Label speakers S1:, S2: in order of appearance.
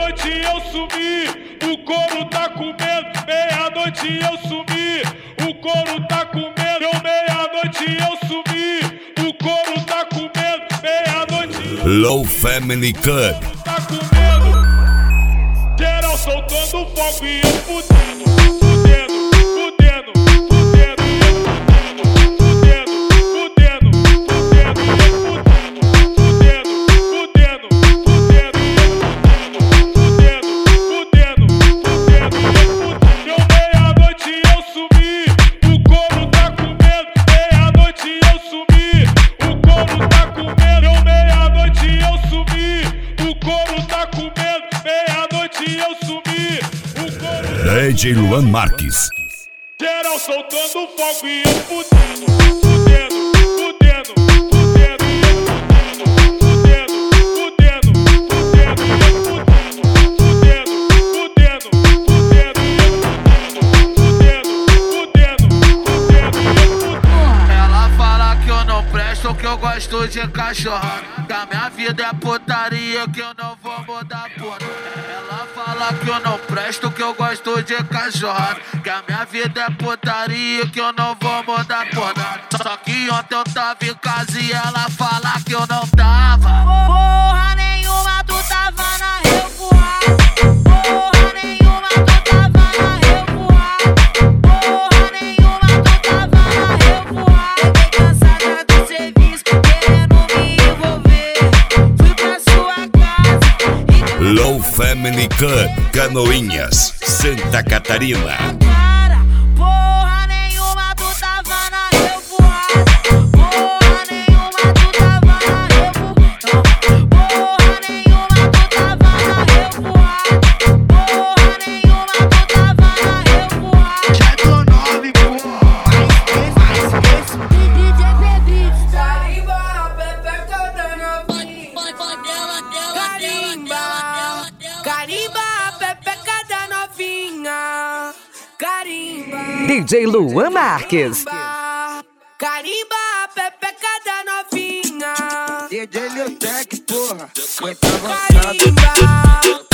S1: Meia-noite eu sumi, o couro tá comendo. Meia-noite eu sumi, o couro tá comendo. Meia-noite eu sumi, o couro tá comendo. Meia-noite
S2: Low Family Club.
S1: tá comendo. Geral soltando fogo e eu fudendo, fudendo, fudendo, fudendo, fudendo, fudendo, fudendo, fudendo, fudendo, fudendo, fudendo. Meia-noite eu sumi, o couro tá comendo. Meia-noite eu sumi, o couro tá comendo. Meia-noite eu sumi, o couro tá comendo. Meia-noite eu sumi, o couro.
S2: DJ Luan Marques.
S1: Geral soltando fogo e eu fudendo, fudendo, fudendo, fudendo, fudendo, fudendo, fudendo, fudendo.
S3: Ela fala que eu não presto, que eu gosto de cachorro, que a minha vida é putaria, que eu não vou mudar porra. Ela fala que eu não presto, que eu gosto de cachorro, que a minha vida é putaria, que eu não vou mudar porra. Só que ontem eu tava em casa e ela fala que eu não tava.
S4: Porra nenhuma, tu tava na revoada. Porra nenhuma, tu tava na revoada. Porra nenhuma, tu tava na revoada. Fiquei cansada do serviço, querendo me envolver. Fui pra sua casa e
S2: Low Family Club, Canoinhas, Santa Catarina.
S4: cara. Porra nenhuma, tu tava na revoada. Porra nenhuma, tu tava na revoada. Porra nenhuma, tu tava na revoada. Porra nenhuma, tu tava na revoada.
S3: Já tô 9,
S4: DJ Pedrito,
S5: Carimba, pepeca da novinha. Carimba, pepeca da novinha. Carimba.
S6: DJ Luan Marques.
S5: Carimba, pepeca da novinha.
S3: DJ Leotec, porra. Muito avançado.
S5: Carimba.